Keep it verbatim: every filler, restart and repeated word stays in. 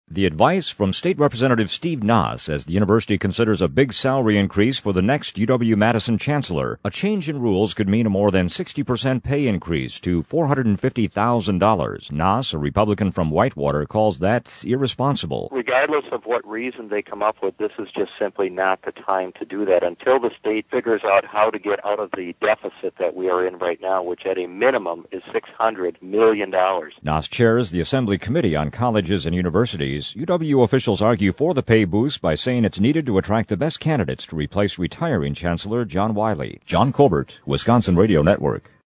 The advice from State Representative Steve Nass as the university considers a big salary increase for the next U W-Madison chancellor. A change in rules could mean a more than sixty percent pay increase to four hundred fifty thousand dollars. Nass, a Republican from Whitewater, calls that irresponsible. Regardless of what reason they come up with, this is just simply not the time to do that until the state figures out how to get out of the deficit that we are in right now, which at a minimum is six hundred million dollars. Nass chairs the Assembly Committee on Colleges and Universities. U W officials argue for the pay boost by saying it's needed to attract the best candidates to replace retiring Chancellor John Wiley. John Colbert, Wisconsin Radio Network.